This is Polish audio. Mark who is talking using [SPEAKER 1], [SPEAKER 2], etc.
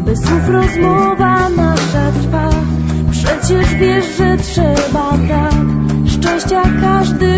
[SPEAKER 1] bez słów rozmowa nasza trwa. Przecież wiesz, że trzeba tak szczęścia każdy